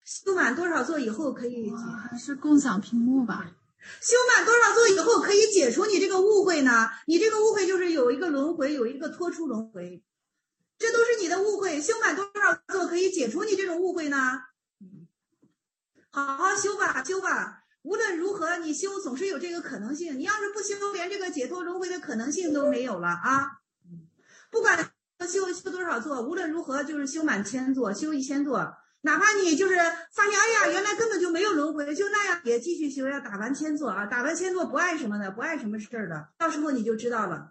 修满多少座以后可以解？ 还是共享屏幕吧。 修满多少座以后可以解除你这个误会呢？你这个误会就是有一个轮回，有一个脱出轮回，这都是你的误会。修满多少座可以解除你这种误会呢？好好修吧，修吧。无论如何，你修总是有这个可能性。你要是不修，连这个解脱轮回的可能性都没有了啊！不管修多少座，无论如何就是修满1000座，修1000座。哪怕你就是发现，哎呀，原来根本就没有轮回，就那样也继续修，要打完1000座啊，打完1000座不碍什么的，不碍什么事儿的，到时候你就知道了。